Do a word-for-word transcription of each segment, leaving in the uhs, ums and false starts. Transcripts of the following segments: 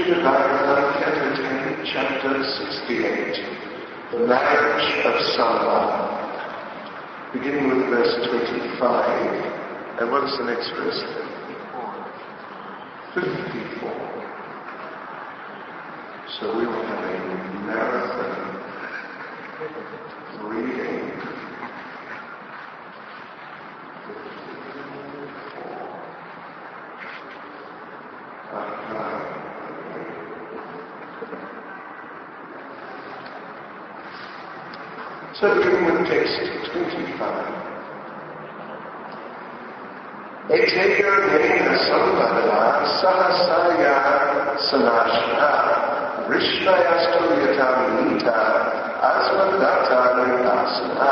Srimad Bhagavatam, Canto ten, Chapter sixty-eight, The Marriage of Sambhav. Beginning with verse twenty-five, and what is the next verse? fifty-four. So we will have a marathon reading. So beginning with text twenty-five. Eteyo nena sambhava sahasaya sanashana rishnayastro yatamita asmadata nirasana.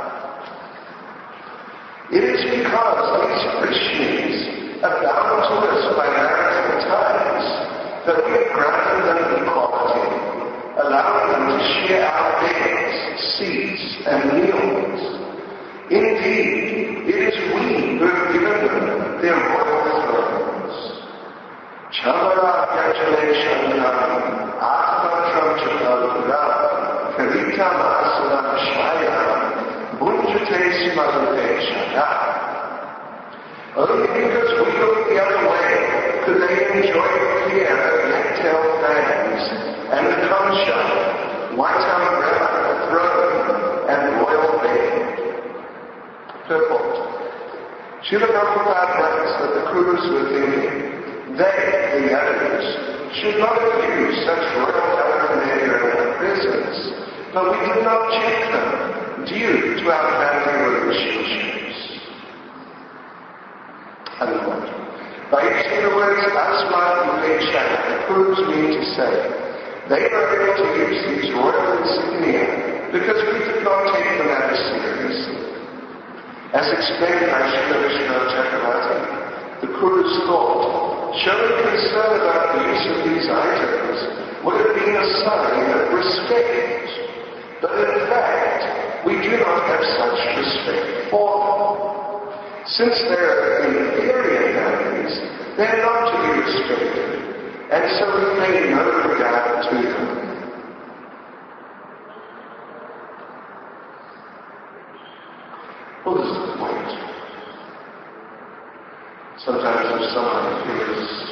It is because these Rishnis are bound to us by marital ties that we have granted them equality, allowing them to share our beds, seats, and meals. Indeed, it is we who have given them their royal thrones. Chavara Yajale Shantam Atmatram Chapalura Karitam Asalam Shaya Bunjate Smadate Shaya. Only because we look the other way could they enjoy the clear yak-tail fans and the concha, white umbrella, throne, and royal bed. Purport. Srila Prabhupada writes that the Kurus were thinking, they, the others, should not abuse such royal paraphernalia in our presence, but we did not check them due to our family relationships. Unquote. By using the words asma ulecha, the Kurus mean to say, they were able to use these royal insignia because we did not take the matter seriously. As explained by Srila Vishnu Chakravarti, the Kurus thought showing concern about the use of these items would have been a sign of respect. But in fact, we do not have such respect for them. Since they are inferior values, they are not to be respected, and so we pay no regard to them. Well, this is the point. Sometimes if someone feels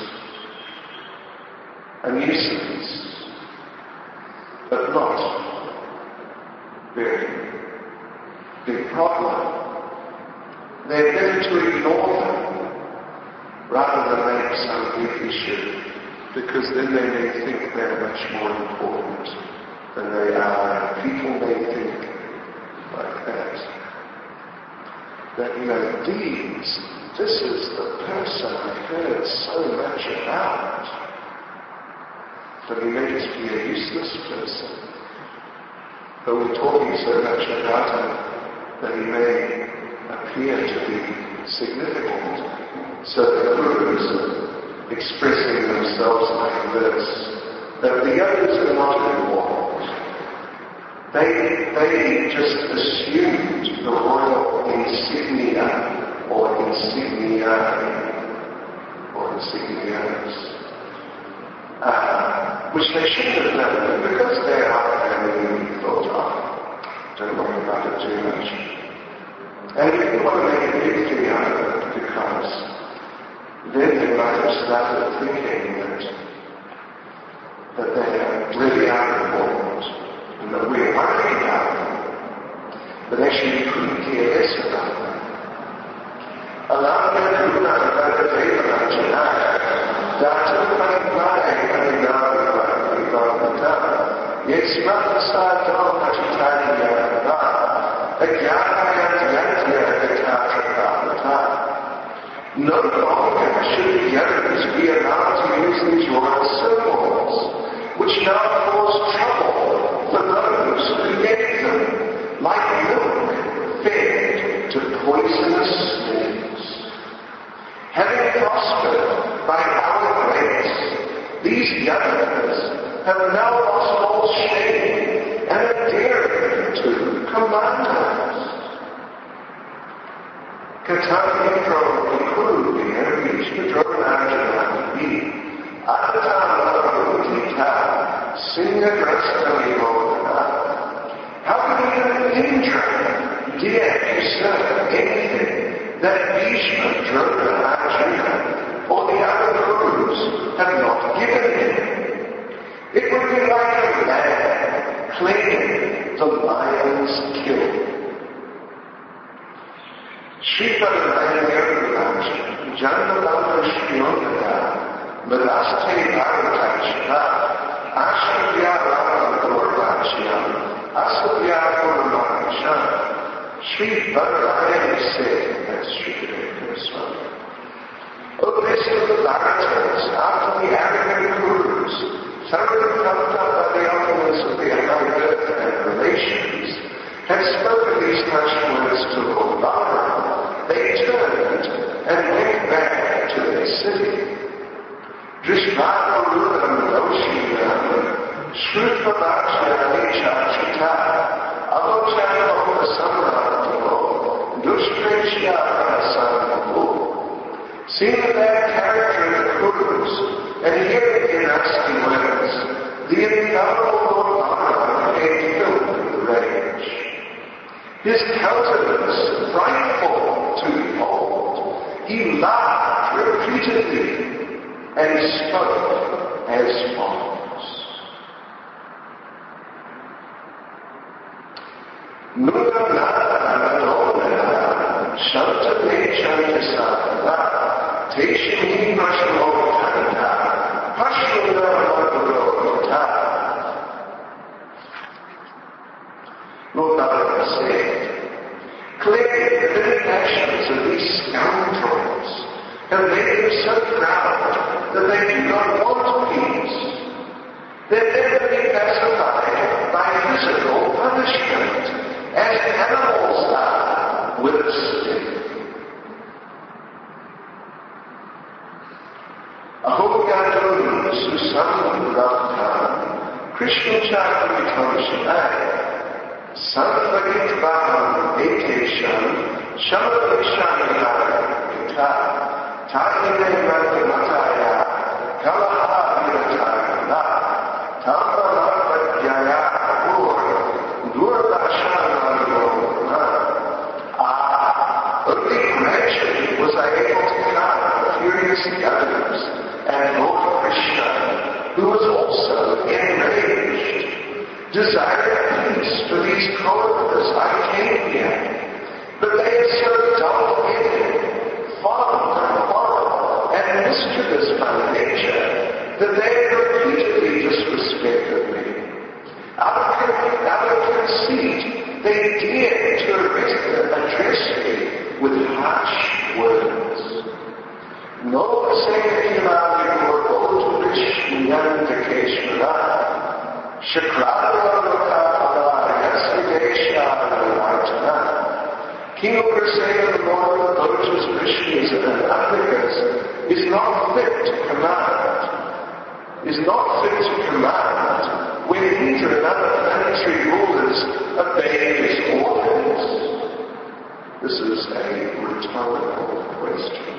a nuisance, but not very big problem, they're better to ignore them rather than make some big issue, because then they may think they're much more important than they are. People may think like that. That, you know, these, this is the person I've heard so much about. But he may just be a useless person. But we're talking so much about him that he may appear to be significant. So the Gurus are expressing themselves like this, that the others are not involved. They, they just assumed the royal insignia or insignia or insignias, uh, which they shouldn't have done because they are family thought of. Don't worry about it too much. And if you want to make a big thing out of it, because then they might have started thinking that, that they really are important. And that we're worried about them, but actually we couldn't care less about them. Allow them to not about the day of our Janaya, Datu Panipnai, Panigana, Panigana, Yes, Matasato, Pachitani, Yavana, Agyana, Yantya, Gatatra, no longer should the others be allowed to use these royal symbols, which now cause trouble for those who get them, like milk fed to poisonous snakes. Having prospered by our grace, these Yavanas have now lost all shame and are daring to command us. Katani Pro Kuru, the Vishnu Dronarjana, Adhatana Gita, Singha Drastami How could even Indra dare usurp anything that Bhishma, Drona, Arjuna, or the other Kurus have not given him? It would be like a man claiming the lion's kill. Shri Padanayana Janmalama Shriyonaka Madaste Bharatachana Ashtabhya Rama Gorvachya Astabhya Gorvachya Shri Padanayana said, that's Shri Padanayana Swami. O rest of the Bharatas, after the arrogant Gurus, thoroughly puffed up by the opulence of their high birth and relations, had spoken these harsh words to Lord Balaram, they turned and went back to their city. Drishvakarudam Doshinam Shrutavachya Chachita Avachana Samrataho Dushpreshya Prasanaho. Seeing the bad character of the Kurus and hearing their nasty words, the infallible Lord Balaram became filled with rage. His countenance frightful to behold, he laughed repeatedly and spoke as follows. Nuna nana nona shanta nechanta sada teshini mashalokanta pashluna makarokota. Lord Balaram said, clearly the very actions of these scoundrels have made them so proud that they do not want peace. They'll never be pacified by physical punishment, as animals are with a stick. Ahogadonu Susanam Bhaktan Krishna Chakra Shanai Sanvagit Baham Ekesham Shamadakshana Gita Tadine Mataya Kalaha Viratayana Tamana Pratyaya Ur Durdashana Yona. Ah, only gradually was I able to calm the furious goddess and Lord Krishna, who was also enraged, desired peace for these coworkers I came here, but they are so dull-headed, fond of quarrel, and mischievous by nature, that they repeatedly disrespected me. Out of, out of conceit, they dared to address me with harsh words. No Sekhilavi Guru Vishnuyantakeshvara King Ugrasena, the Lord of the Lotus, Rishis, and Atmikas, is not fit to command, is not fit to command when Indra and other planetary rulers obey his orders. This is a rhetorical question.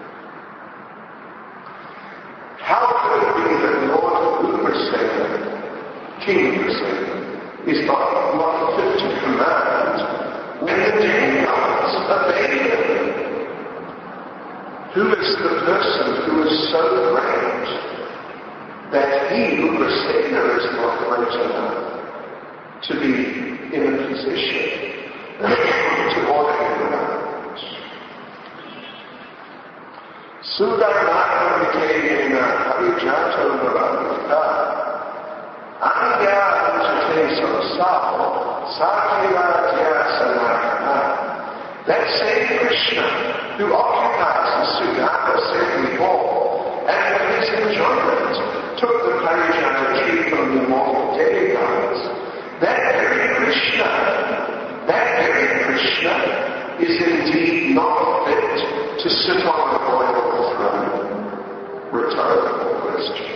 How could it be that Lord Ugrasena, King Ugrasena, is not, not fit to command when the demigods obey him? Who is the person who is so great that he, Ugrasena, is not great enough to be in a position to order him around? Sudarmaka became Harijato Naravita. Anya Ujate Samsao Sakila Sanakana. That same Krishna who occupies the Sudaka Sethi Hall and with his enjoyment took the Parijata tree from the immortal demigods, that very Krishna, that very Krishna is indeed not fit to sit on the royal throne. Rhetorical question.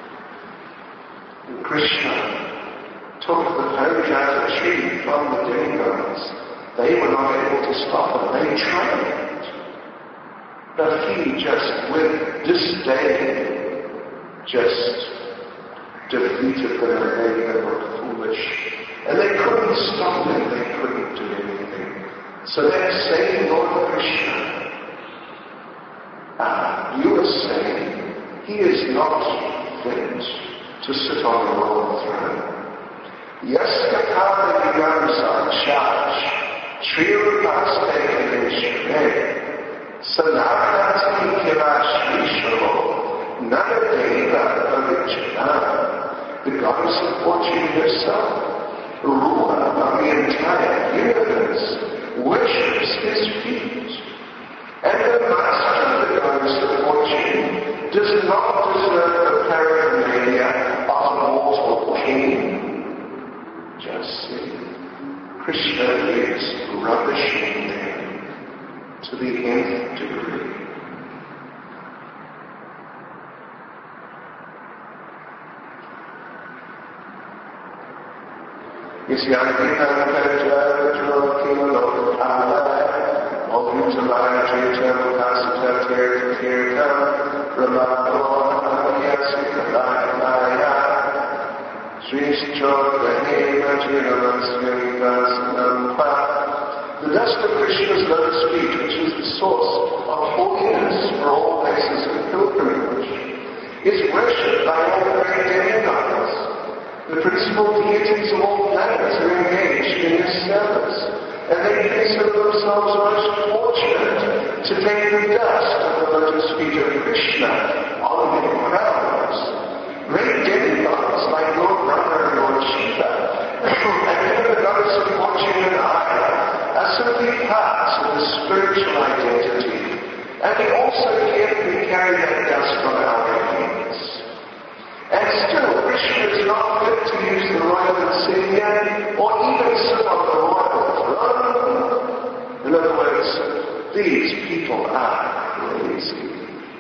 And Krishna took the Parijata tree from the demigods. They were not able to stop it. They tried. But he just with disdain just defeated them and made them look foolish. And they couldn't stop them, they couldn't do anything. So they're saying, Lord Krishna, ah, you are saying he is not fit to sit on the royal throne. Yes, Katara Vigamsa Chach, Trirupaste Vishne, Sanatati Kirashvishro, Nagadeva Pavichana, the goddess of fortune herself, ruler of the entire universe, worships his feet. And the master of the goddess of fortune does not deserve the paraphernalia of a mortal king. Just see, Krishna is rubbishing them to the nth degree. The dust of Krishna's lotus feet, which is the source of holiness for all places of pilgrimage, is worshipped by all the great demigods. The principal deities of all planets are engaged in his service, and they consider themselves most fortunate to take the dust of the lotus feet of Krishna on their crowns. Great demigods like Lord Brahma and Lord Shiva, and even the goddess of fortune and Aya, are simply parts of the spiritual identity, and they also carefully carry that dust from our feet. And still, Krishna is not fit to use the royal insignia or even sit on the royal throne. In other words, these people are crazy.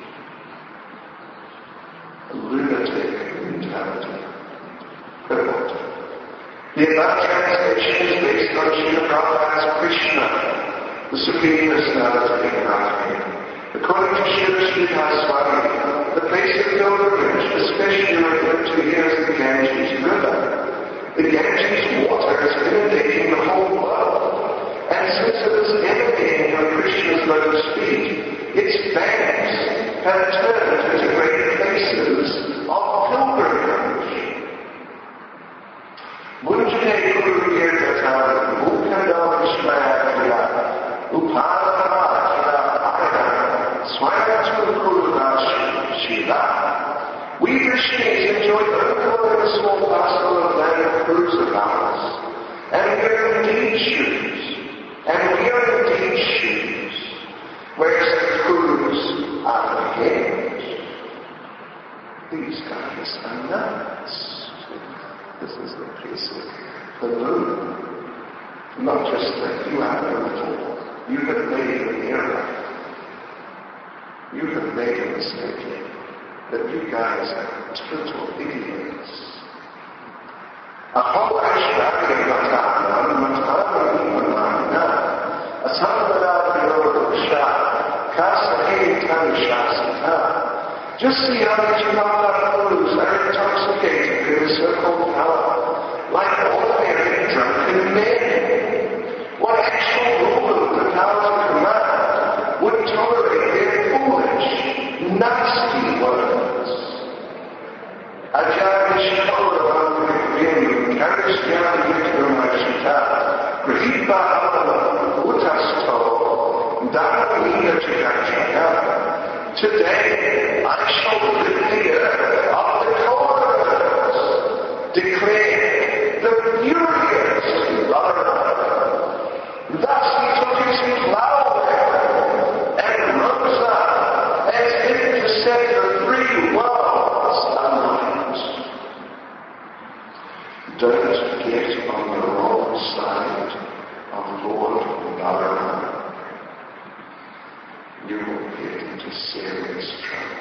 A lunatic mentality. Crippled. The above translation is based on Srila Prabhupada's Krishna, the Supreme Personality of Godhead. According to Srila Sridhar Swami, the place of pilgrimage, especially referred to here as the Ganges River. The Ganges water is inundating the whole world, and since it is emanating from Krishna's lotus feet, its banks have turned into great places of pilgrimage. Munjane Guru Kirtatana, Mukhandam Vishmayakriya, Upadana we Krishnas enjoy only a small parcel of land of cruise of ours, and we are indeed shoes, and we are indeed shoes, whereas the crews are the games. These guys are nuts. This is the place of the moon. Not just that you have a little, you have made an error. You have made a mistake, that you guys are total idiots. Aho Ashwari Matana, Matana Vimanana, Asamada Virodosha, Kasahe Tanishasita. Just see how these Mahaprabhus are intoxicated in the so-called power, like ordinary drunken men. What actual ruler of the power to command would tolerate their foolish, nasty words? Ajahishkora Vim Karishyan Vikramashita Gripa Utasto Dhanamina Chikachaka. Today I shall rid the earth of the corners, declare the furious Lord. Thus he took his plow and rose up as if to set the three worlds alight. Don't get on the wrong side of Lord Narayana. You will get into serious trouble.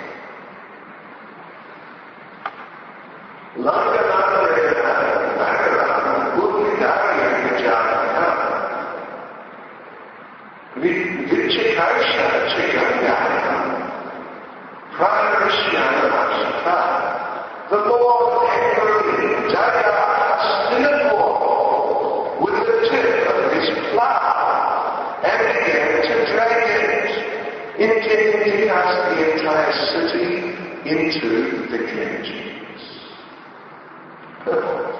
The Lord Jedediah Hastinapur with the tip of his plow and began to drag it, intending to cast the entire city into the Ganges. Perfect.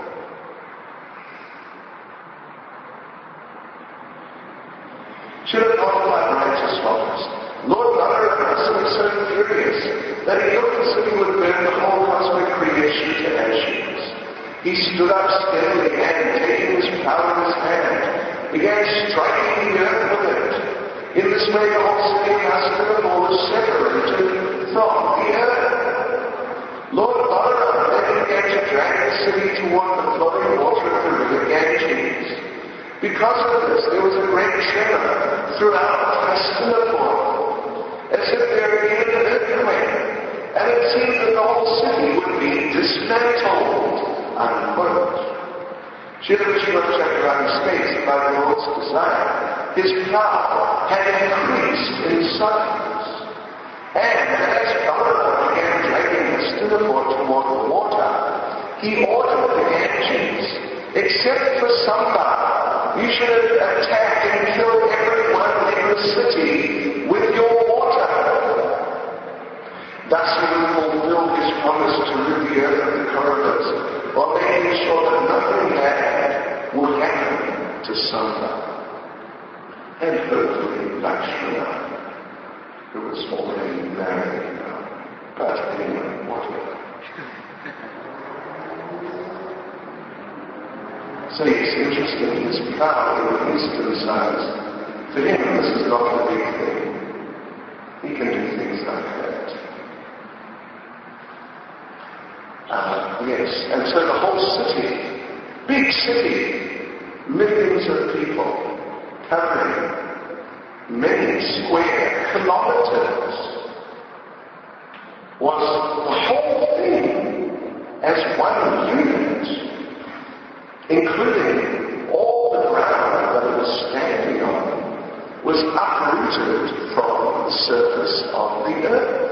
Should have thought about righteous fathers. Lord Nagarjuna was so furious that he thought the city would burn the whole cosmic creation to ashes. He stood up steadily and, taking his plow in his hand, began striking the earth with it. In this way the whole city of Hastinapur was separated from the earth. Lord Balaram then began to drag the city toward the flowing water of the river Ganges. Because of this, there was a great tremor throughout Hastinapur, as if there had been an earthquake, and it seemed that the whole city would be dismantled. Unquote. Srila Srimad Chakravarti states that by the Lord's desire, his power had increased in size, and as Balaram began dragging Hastinapur toward the water, he ordered the Ganges, except for Samba, you should attack and kill everyone in the city with your water. Thus he would fulfill his promise to rid the earth of the corruptors, while making sure that nothing bad would happen to Samba. And hopefully Lakshmana, who was already married now. But anyway, whatever. So it's interesting, his power in eastern size, for him this is not a big thing. He can do things like that. Uh, yes, and so the whole city, big city, millions of people, covering many square kilometers, was the whole thing as one unit, including all the ground that it was standing on, was uprooted from the surface of the earth,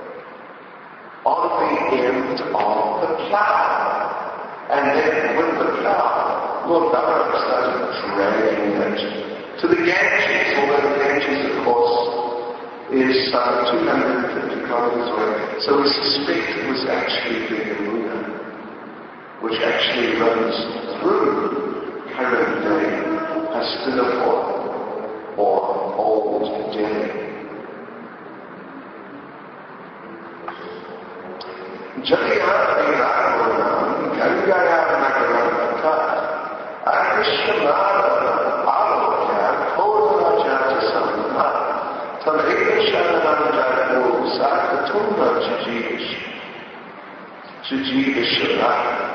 on the end of the plough. And then with the plough, Lord Balaram started dragging it to the Ganges, although the Ganges, of course, is uh, two hundred fifty kilometers away. So we suspect it was actually the Yamuna, which actually runs through current day Hastinapur or Old Delhi. Jaya Viram Gangaya Nagaram Akrishna Alokya Koda Jata Samma Tameka Shanam Jayadu Sakatumba Jijish Jijishara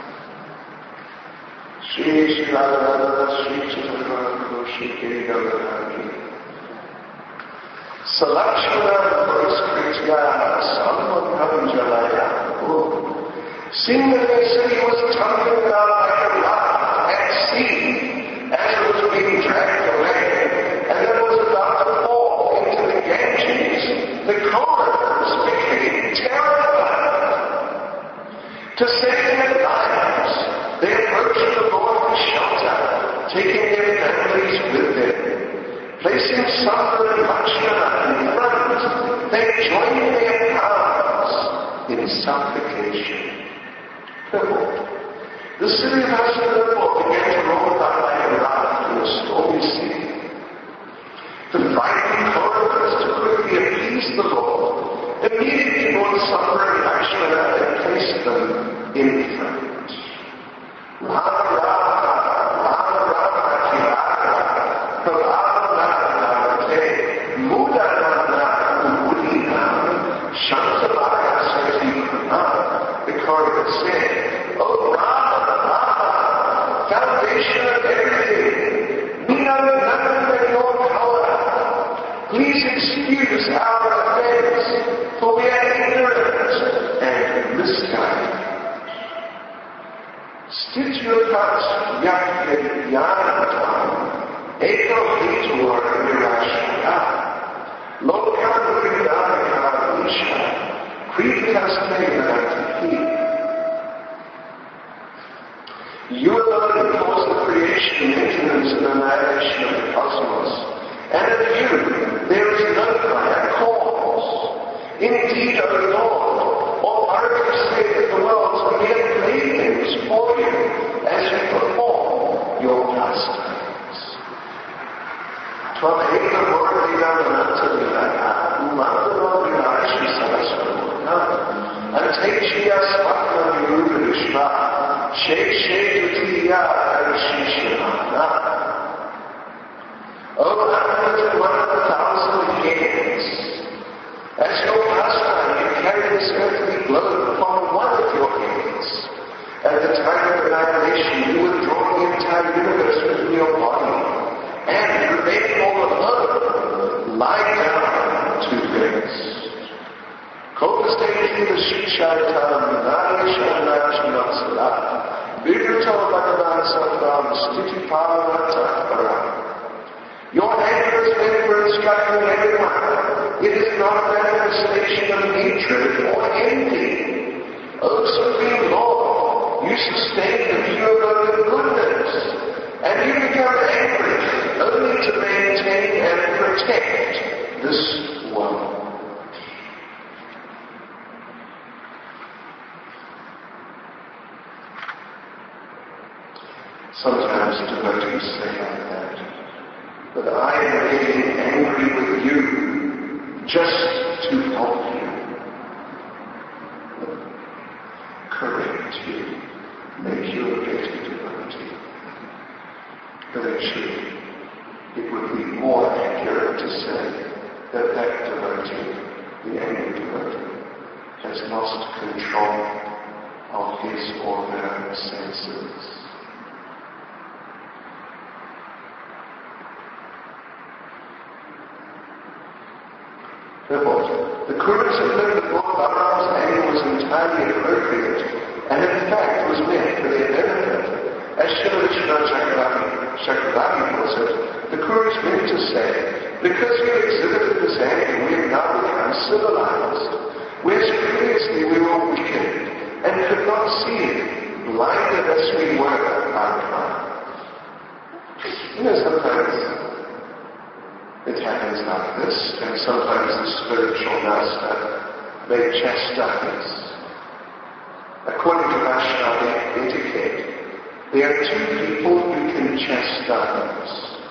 Shri Shri Radha Shri Chaitanya Shri Kirigavaki Salakshmana Puraskritya Sammadhamjalaya. Seeing that the city was tumbling down like a rock at sea as it was being dragged away, and it was about to fall into the Ganges, the Kauravas became terrified. To save their lives, they approached the Lord for shelter, taking their families with them. Placing Samba and Lakshmana in front, they joined their arms in supplication. The city of Hastinapur began to roll about like a raft in a stormy sea. The frightened Kauravas, to quickly appease the Lord, immediately brought Samba and Lakshmana and placed them in front. Rama Rama, Rama Rama, Kirara, Kirara, the Kauravas said, "Oh Rama, Rama, foundation of everything, we know nothing but your power. Please excuse our offense, for we are ignorant and misguided. Stityapat yakve yantam, eko hitur nirashaya. Lokam Vidana Isha, Kritas Teganati. and annihilation of the cosmos. And of you there is no higher cause. Indeed, O Lord, authorities say that the world's mere playthings for you as you perform your pastimes. Tvameka Mordina Manantalilana, Umandana Vinashi Sarasvana, Antechia Spatna Yurishma, Shake Shake Tutia Arishishana. O hundred and one thousand years, as your pastime you carry this earthly globe upon one of your heads. At the time of annihilation you would draw the entire universe within your body, and remaining all alone, lie down to rest. Kopasteki the Shikshaitam, Nari Shanaj Natsala, Viruto Bhagavan Satam, Stiti Paravata. Your anger is meant for instructing everyone. It is not a manifestation of hatred or envy. O Supreme Lord, you sustain the pure road of goodness, and you become angry only to maintain and protect this world. Sometimes devotees say like that, but I am getting angry with you just to help you, correct you, make you a better devotee. But actually, it would be more accurate to say that that devotee, the angry devotee, has lost control of his or her senses. Therefore, the Kurus admit that Lord Balaram's anger was entirely appropriate, and in fact was meant for their benefit. As Srila Vishwanath Chakravarti puts it, the Kurus meant to say, because you exhibited this anger, we have now become civilized, whereas previously we were wicked and could not see it, blinded as we were by pride. You know, sometimes it happens like this, and sometimes the spiritual master may chastise. According to Vaishnava etiquette, there are two people who can chastise.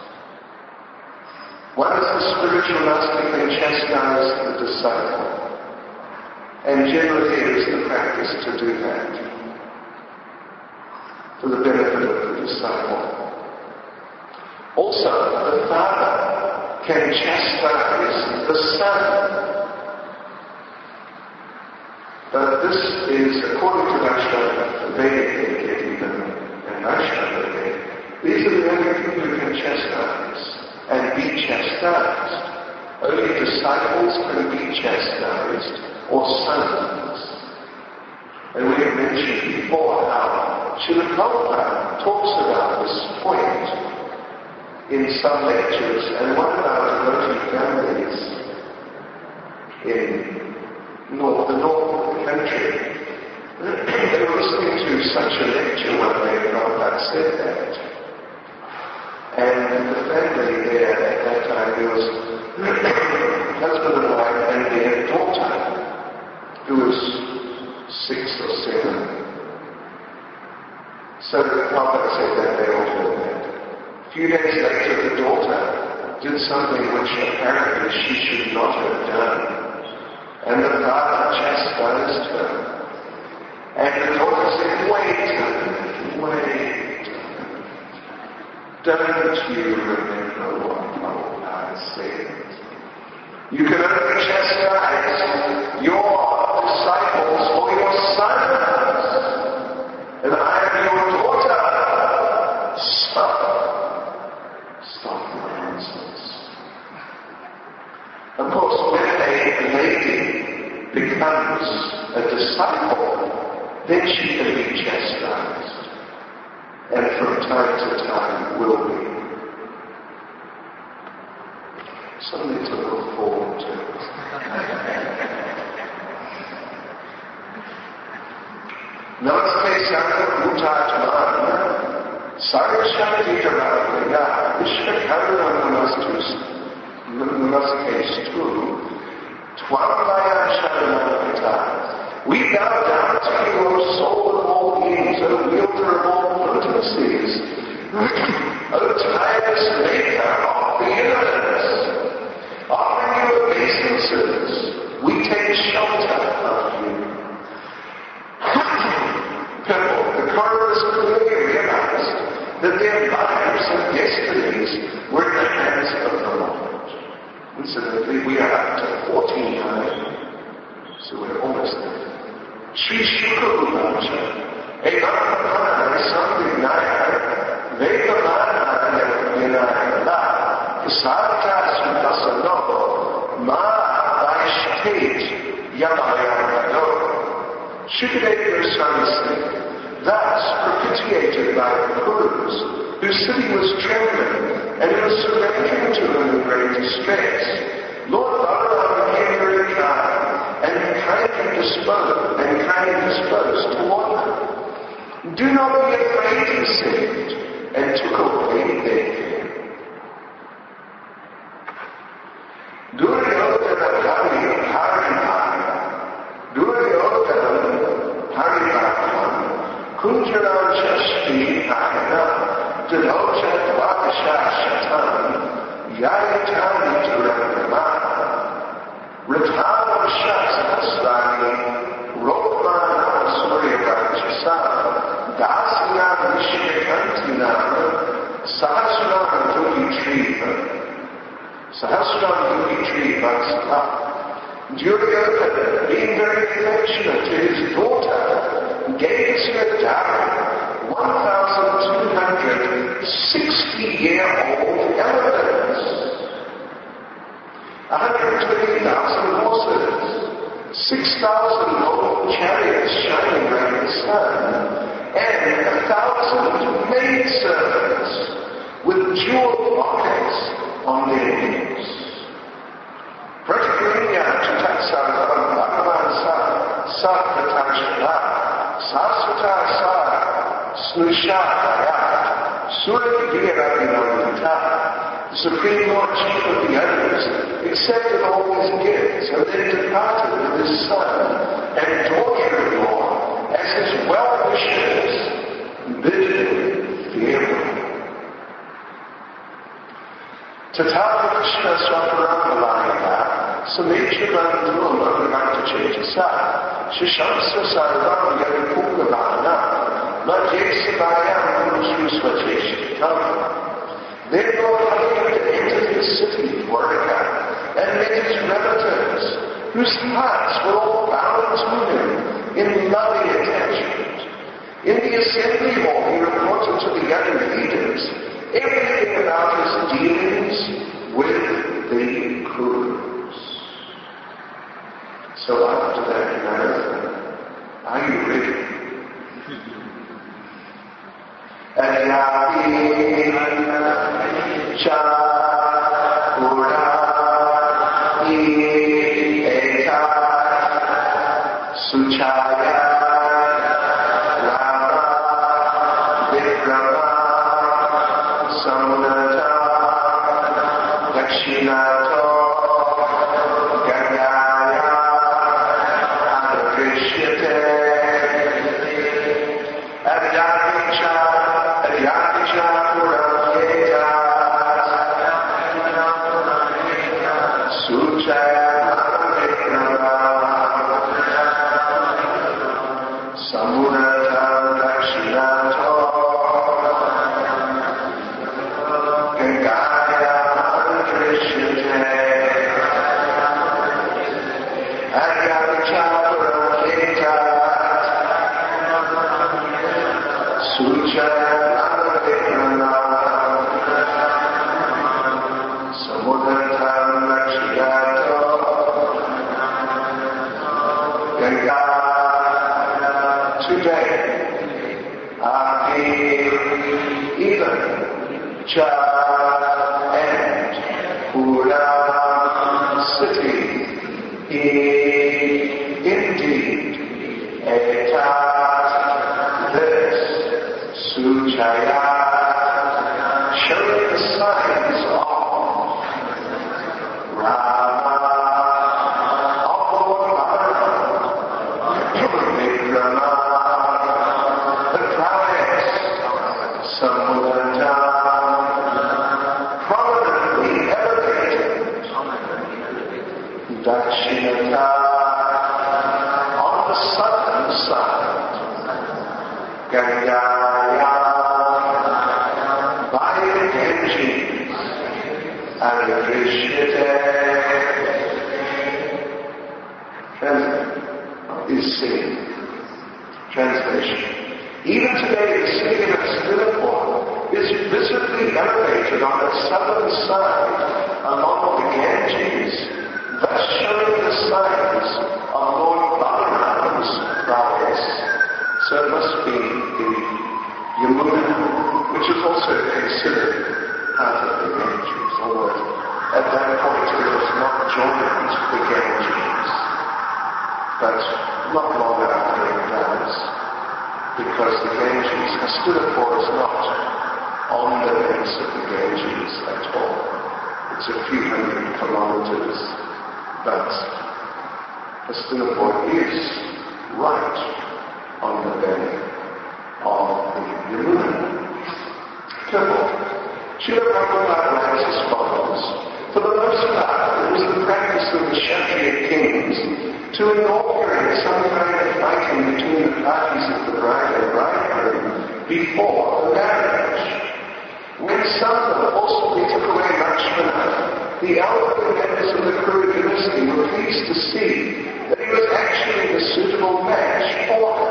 One is the spiritual master who can chastise the disciple, and generally it is the practice to do that for the benefit of the disciple. Also, the father can chastise the son. But this is, according to Vaishnava Vedic etiquette even, and Vaishnava Vedic, these are the only people who can chastise and be chastised. Only disciples can be chastised, or sons. And we have mentioned before how Srila Prabhupada talks about this point in some lectures, and one of our devotee families in north, the north of the country, they were listening to such a lecture one day, Prabhupada said that. And the family there at that time, there was husband and wife and their daughter, who was six or seven. So the Prabhupada said that they all heard that. A few days later, the daughter did something which apparently she should not have done. And the father chastised her. And the daughter said, wait a minute, wait. Don't you remember what Prabhupada said? You can only chastise your disciples or your sons. And I am your daughter. Stop. Stop the nonsense. Of course, when a lady becomes a disciple, then she can be chastised, and from time to time will be. Something to look forward to. Namaste Sangha Bhutajman Sarvashanti Dharavati Ganga, Vishvakaruna Namastus, Namaskastu, Twamvaya Sharanapita. We bow down to you, O soul of all beings, O wielder of all potencies, O tireless maker of the universe. Offering you obeisances, we take shelter of you. People, the Kauravas clearly realized that their lives and destinies were in the hands of the Lord. Incidentally, we are up to fourteen hundred, so we're almost there. Shri Shukaruvacha, Egamapana, Samvignaya, Vedamana, Vinayala, Kisarta Sudasano, Ma Vaishtate, Yamayamado. Shukadeva Goswami said, thus propitiated by the Kurus, whose city was trembling, and who was surrendering to them in great distress, Lord Balaram became very kind, and kindly disposed, and kindly disposed toward them. Do not be afraid, he said, and took away their fear. Duryodhana Paripara, Duryodhana Paripara, Kunjaran Shashti Ahana, Dalocha Dvakasha Shatan, Yayatani Durandama, Ratana Shastasvani, Rokman Surya Rajasa, Dasya Vishyakantina, Sahasran Duhi Sahasran Duhi Vatsala. Duryodhana, being very affectionate to his daughter, gave as her dowry one thousand two hundred sixty-year-old elephants, one hundred twenty thousand horses, six thousand gold chariots shining around the sun, and a thousand maidservants with jeweled lockets on their necks. Pratikriya Chitaksara Bhagavan Sa Sattvatashala Sasvata Sa Snusha Daya Surat Viravinamita. The Supreme Lord Chief of the others accepted all his gifts and then departed with his son and daughter-in-law as his well-wishers bid him farewell. Tatava Krishna Swaparambalayaka Samecha Bandhula Bhagavanta Chetasa Shishamsa Sarvam Yadipungavana Madhyesavayam Purushusvacheshtam. Then Lord Hanuman entered his city, Dwarka, and met his relatives, whose hearts were all bound to him in loving attachment. In the assembly hall, he reported to the other leaders everything about his dealings with the Kurus. So after that marathon, are you ready? Adyapi cha pura eta suchaya rama vikrama samunata dakshinato gangaya adrishyate adyapi cha Showing Dakshinata, on the southern side, Gangaya, by the Ganges, and Rishite, is seen. Translation. Even today, the city of Astinapur is visibly elevated on the southern side along the Ganges, thus showing the signs of Lord Balaram's prowess. So it must be the Yamuna, which is also considered part of the Ganges, although at that point it was not joined to the Ganges. But not long after it does, because the Ganges, Hastinapur is not on the banks of the Ganges at all. It's a few hundred kilometers, but Hastinapur is right on the bank of the Yamuna. Purport. Srila Prabhupada writes as follows: for the most part, it was the practice of the Kshatriya kings to inaugurate some kind of fighting between the parties of the bride and bridegroom before the marriage. When Santa forcibly took away Lakshmana, the elderly members of the Kuru dynasty were pleased to see that he was actually a suitable match for her.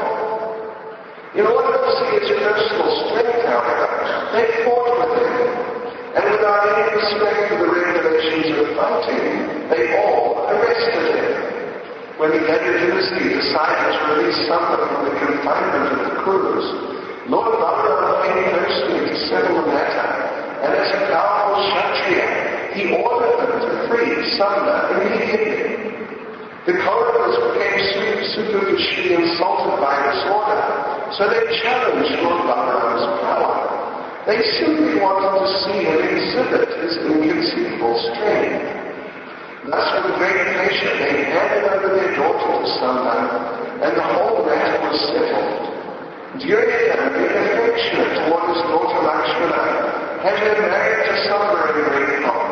In order to see his personal strength, however, they fought with him, and without any respect for the regulations of fighting, they all arrested him. When the Gandhi dynasty decided to release Santa from the confinement of the Kurus, Lord Balaram came personally to settle the matter, and as a powerful Kshatriya, he ordered them to free Santa immediately. The Kauravas became superficially insulted by this order, so they challenged Lord Balaram's power. They simply wanted to see him exhibit his inconceivable strength. Thus, with great pleasure, they handed over their daughter to Sambhav, and the whole matter was settled. Duryodhana, being affectionate toward his daughter Lakshmana, had her married to Sambhav in great pomp.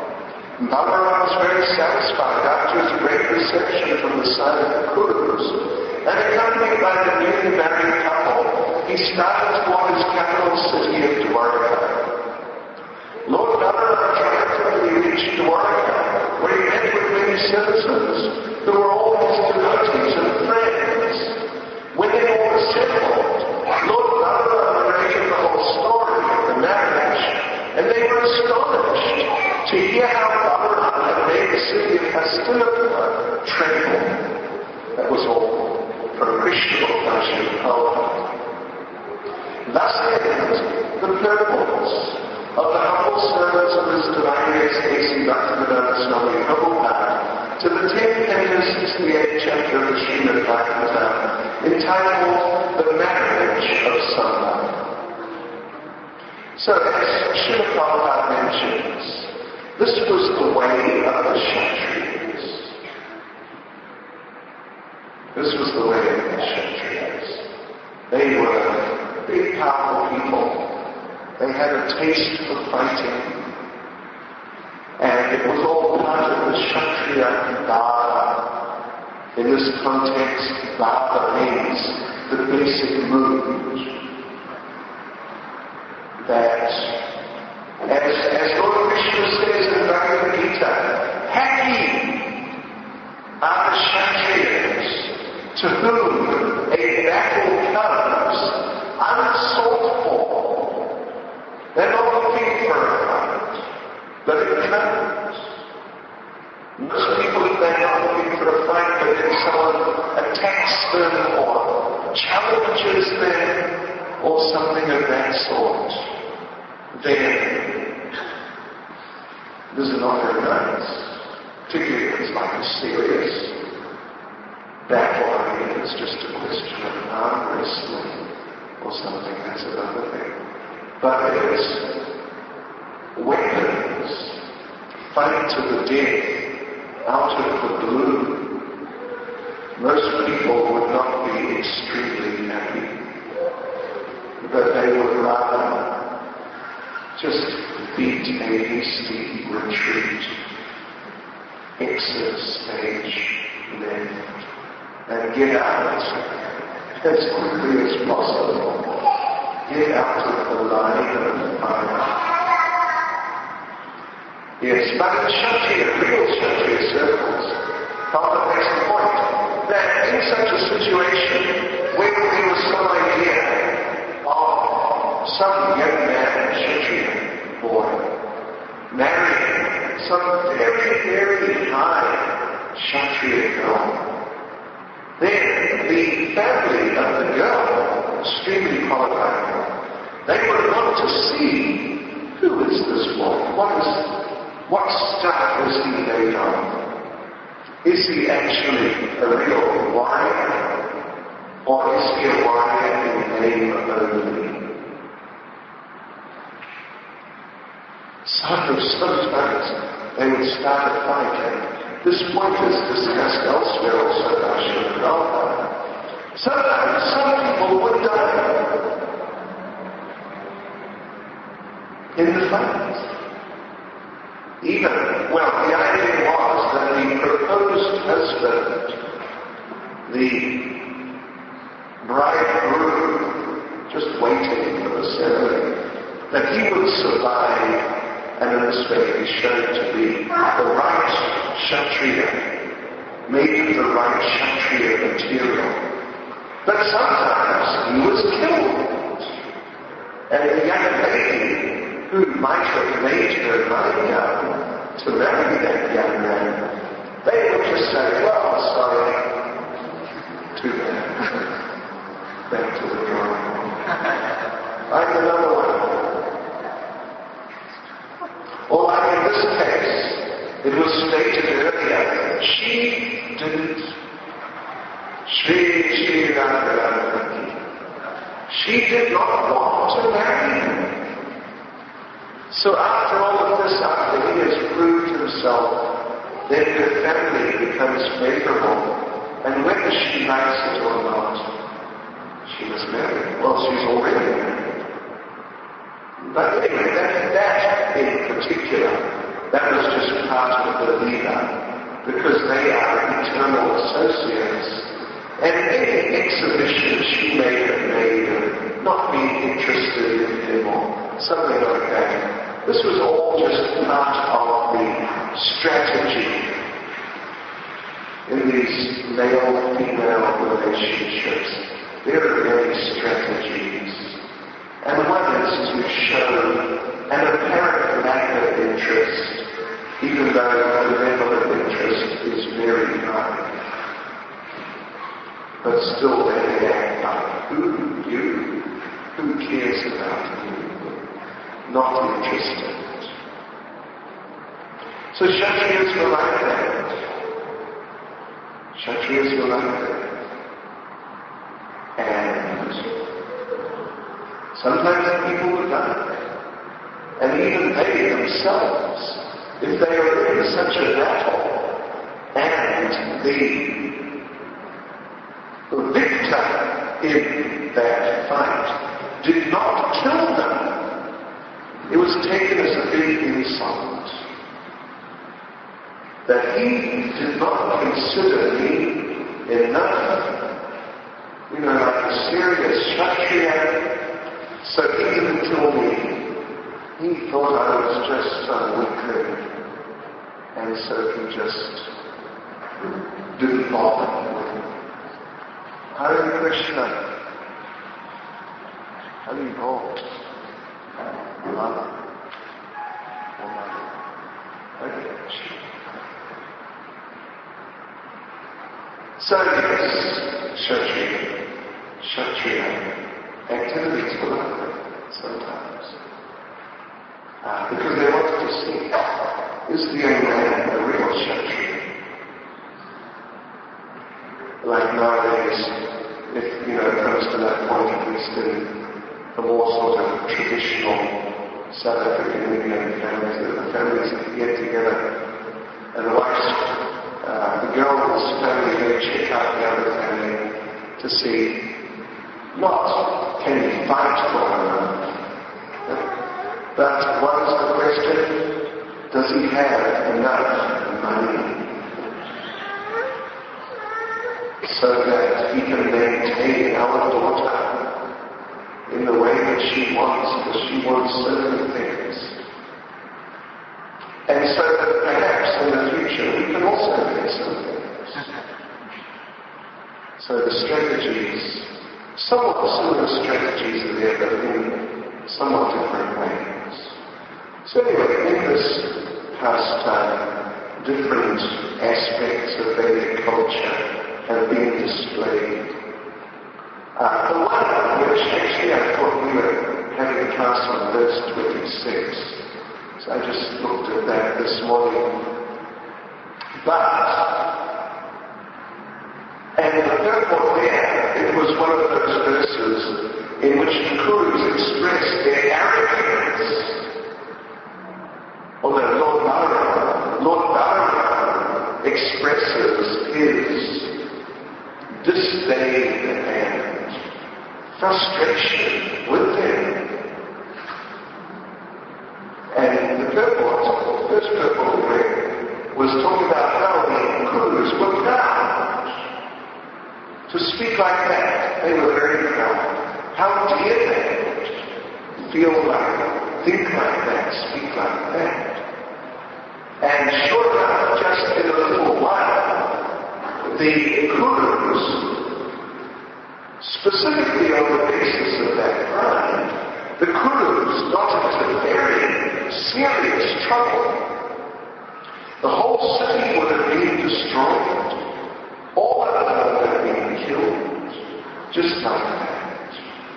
Balaram was very satisfied after his great reception from the side of the Kurus, and accompanied by the newly married couple, he started toward his capital city of Dwarka. Lord Balaram triumphantly reached Dwarka, where he met with many citizens who were all his devotees and friends. When they all assembled, Lord Balaram narrated the whole story of the marriage, and they were astonished to hear how Balaram had made the city of Hastinapur tremble. That was all from Krishna Upanishad poem. Thus ends the purports of the humble servants of His Divine Grace A C Bhaktivedanta Swami Prabhupada to the tenth and sixty-eighth chapter of the Srimad Bhagavatam, entitled The Marriage of Sambhav. So, as Srila Prabhupada mentions, this was the way of the Kshatriyas. This was the way of the Kshatriyas. They were big, powerful people. They had a taste for fighting, and it was all part of the Kshatriya Dada. In this context, Dada means the basic mood that, as, as Lord Krishna says in Bhagavad Gita, happy are the Kshatriyas to whom a battle comes unsought for. They're not looking for a fight, but it comes. Most people, if they're not looking for a fight, but then someone attacks them or challenges them or something of that sort, then this is not very nice. Particularly if it's like a serious battle. I mean, if it's just a question of arm wrestling or something, that's another thing. But if it's weapons, fight to the death, out of the blue, most people would not be extremely happy. But they would rather just beat a hasty retreat exit stage left and get out as quickly as possible. Get out of the line of fire. Yes, but in Kshatriya, real Kshatriya circles, Father makes the point that in such a situation where there was some idea of some young man, Kshatriya boy, marrying some very, very high Kshatriya girl, then the family of the girl, extremely qualified, they would want to see who is this boy, what is What stuff is he made of? Is he actually a real warrior? Or is he a warrior in name only? So sometimes they would start a fight, and this point is discussed elsewhere also by Srila Prabhupada. Sometimes some people would die in the fight. Even, well, the idea was that the proposed husband, the bridegroom, just waiting for the ceremony, that he would survive and in this way be shown to be the right Kshatriya, made of the right Kshatriya material. But sometimes he was killed. And the young lady who might have made her mind up to marry that young man, they would just say, well, sorry, too bad. Back to the drawing board. I'm another one. Or like in this case, it was stated earlier, she didn't. Shri Shri Radharani. She did not want to marry him. So after all of this, after he has proved himself, then the family becomes favorable. And whether she likes it or not, she was married. Well, she's already married. But anyway, that, that in particular, that was just part of the Leela, because they are eternal associates. And any exhibition she may have made of not being interested in him or something like that, this was all just part of the strategy in these male-female relationships. There are many strategies. And one is to show an apparent lack of interest, even though the level of interest is very high. But still they act like, who, you, who cares about you? Not interested. So Kshatriyas were like that. Kshatriyas were like that. And sometimes people would die. And even they themselves, if they are in such a battle, and the, the victor in that fight did not kill them, it was taken as a big insult that he did not consider me enough, you know, like a serious Kshatriya, so he didn't kill me. He thought I was just a wicked, and so he just didn't bother with me. Hare Krishna. Hari Bol. Mama. Oh, Mama. Okay. So yes, Kshatriya, Kshatriya activities were like that sometimes. Uh, because they wanted to see, is the young man a real Kshatriya? Like nowadays, if, you know, it comes to that point, at least in the more sort of traditional South African Indian families, the families get together and the wife's, uh, the girl's family may check out the other family to see, not can you fight for her, but what is the question? Does he have enough money so that he can maintain our daughter in the way that she wants, because she wants certain things. And so that perhaps in the future we can also get some things. So the strategies, somewhat similar strategies are there, but in somewhat different ways. So anyway, in this pastime, different aspects of Vedic culture have been displayed. Uh, the one which actually I thought we were having a class on verse twenty-six, so I just looked at that this morning. But, and the third one there, it was one of those verses in which the Kurus expressed their arrogance. Although Lord Balaram, Lord Balaram expresses his disdain and frustration with them. And the purport, the first purport we read, was talking about how the Kurus were proud to speak like that. They were very proud. How dare they feel like, think like that, speak like that? And sure enough, just in a little while, the Kurus, specifically on the basis of that pride, the Kurus got into very serious trouble. The whole city would have been destroyed. All of them would have been killed, just like that.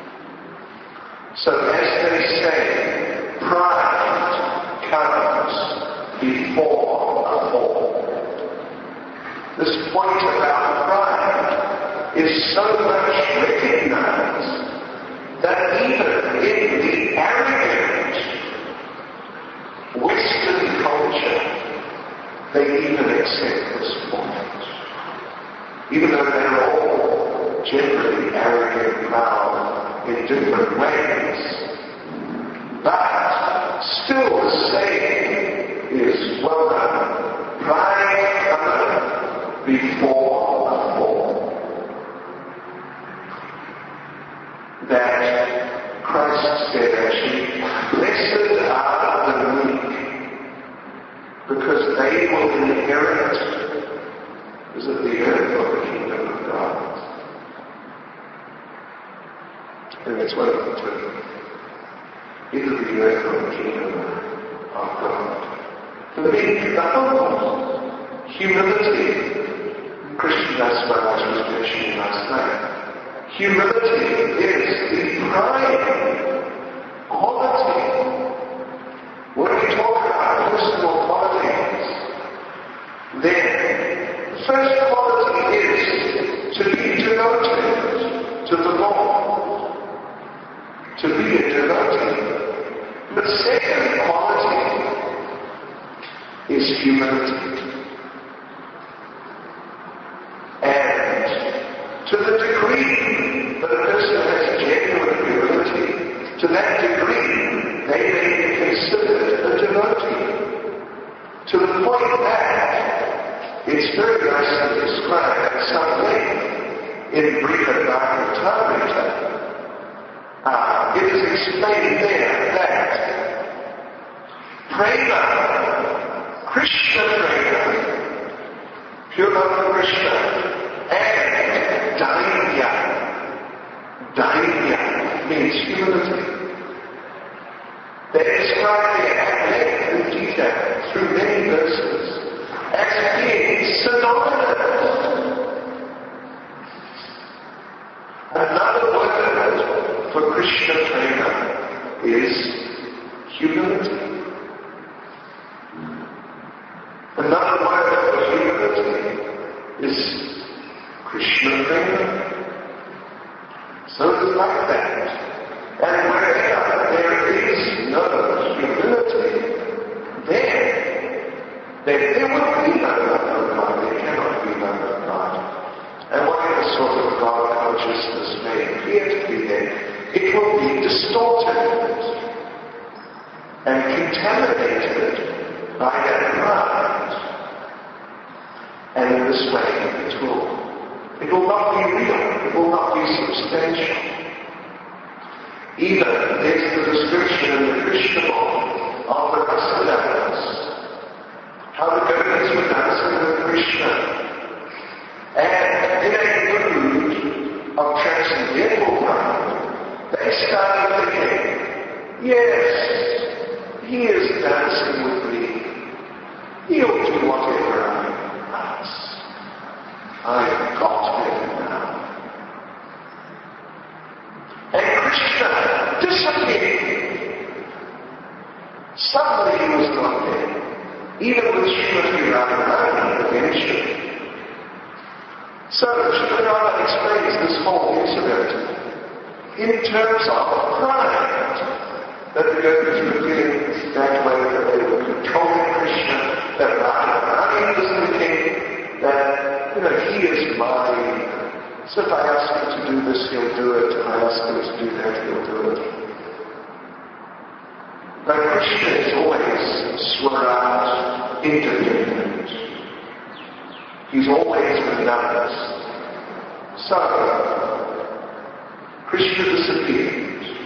So as they say, pride comes before a fall. This point about pride is so much recognized that even in the arrogant Western culture, they even accept this point. Even though they're all generally arrogant, proud in different ways. But still the saying is well done. Pride cometh before a fall. That Christ said actually, blessed are the meek, because they will inherit, is it the earth or the kingdom of God? I think it's one of the two. Either the earth or the kingdom of God. The meek, the humble, humility. Christian Asparage was mentioning last night. Humility is the prime quality. When we talk about personal qualities, then the first quality is to be devoted to the Lord, to be a devotee. The second quality is humility. And to the degree that a person has genuine humility, to that degree they may be considered a devotee. To the point that it's very nicely described at some length in Brihadarathamrita. Uh, it is explained there that prema, Krishna prema, pure love for Krishna, and dainya, dainya means humility. They describe there at length in detail through many verses as being synonymous. Another word for Krishna prema is humility. Another word for humility is Krishna prema. So it is like that. And wherever there is no humility, then, then there will be no love of God. There cannot be love of God. And whatever sort of God consciousness may appear to be there, it will be distorted and contaminated by that pride. And in this way, it will It will not be real. It will not be substantial. Even there's the description in the Krishna book of the Rasadevas, how the gopis were dancing with Krishna. And in a mood of transcendental pride, they started thinking, yes, he is dancing with me. He'll do whatever I ask. I've got him now. And Krishna disappeared. Suddenly he was not there. Even with Srimati Radharani eventually. So Srimati Radharani explains this whole incident in terms of pride. That the gopis were feeling that way, that they were controlling Krishna, that Radharani was thinking that, you know, he is mine. So if I ask him to do this, he'll do it. If I ask him to do that, he'll do it. But Krishna is always Swarat, independent. He's always with others. So, Krishna disappeared.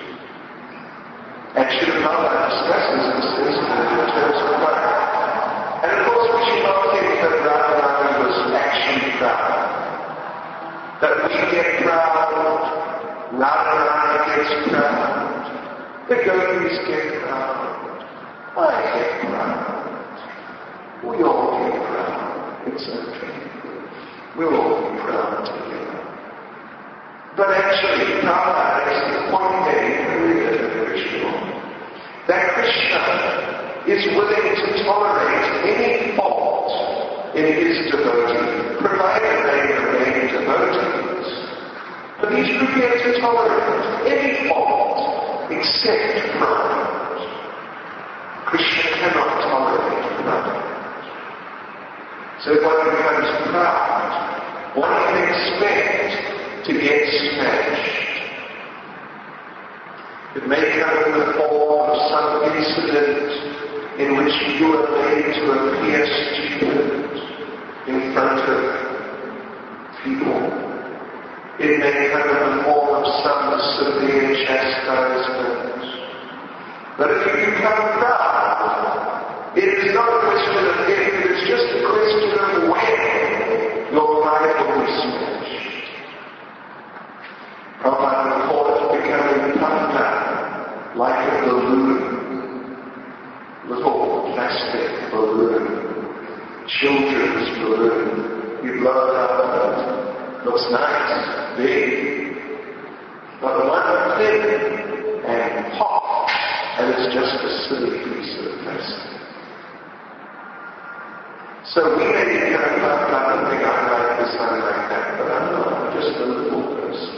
And Srimati discusses this incident in terms of pride. And of course, we should not think that Radharani was actually proud. That we get proud, Radharani gets proud, the gopis get proud, I get proud, we all get proud. It's okay. We'll all be proud together. But actually, Prabhupada is the point made earlier in the ritual that Krishna is willing to tolerate any fault in his devotee, provided they remain devotees. But he's prepared to tolerate any fault except pride. Krishna cannot tolerate pride. So if one becomes proud, one can expect to get smashed. It may come in the form of some incident in which you are made to appear stupid in front of people. It may come in the form of some severe chastisement. But if you become proud, it is not a question of if, it is just a question of when your pride will be smashed. Prabhupada called it becoming puffed up like a balloon, little plastic balloon, children's balloon. You blow it up, it looks nice, big, but one thing and pop, and it's just a silly piece of plastic. So we may be kind of puffed up and think, I like this, I like that, but I'm not, I'm just a little person.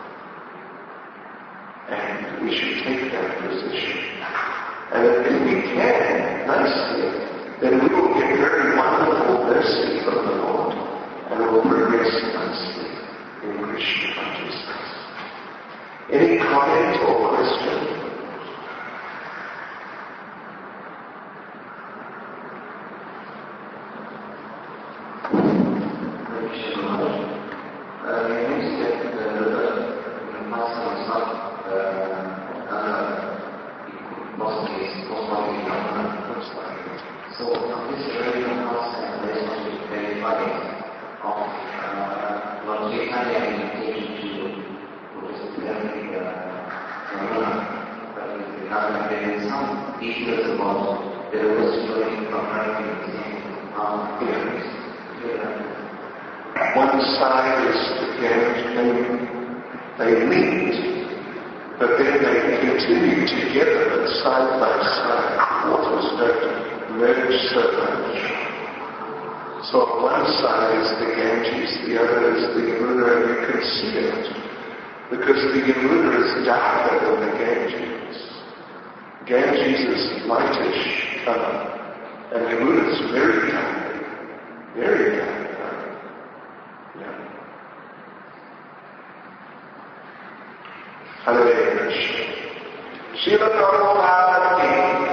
And we should take that position. And if we can, nicely, then we will get very wonderful mercy from the Lord, and we will progress nicely in Krishna consciousness. Any comment or question? One side is the Ganges, they meet, but then they continue together side by side. Waters don't merge so much. So on one side is the Ganges, the other is the Yamuna, and you can see it, because the Yamuna is darker than the Ganges. Ganges is lightish color, and Yamuna is very dark, very dark. Hare Krishna. Srila Prabhupada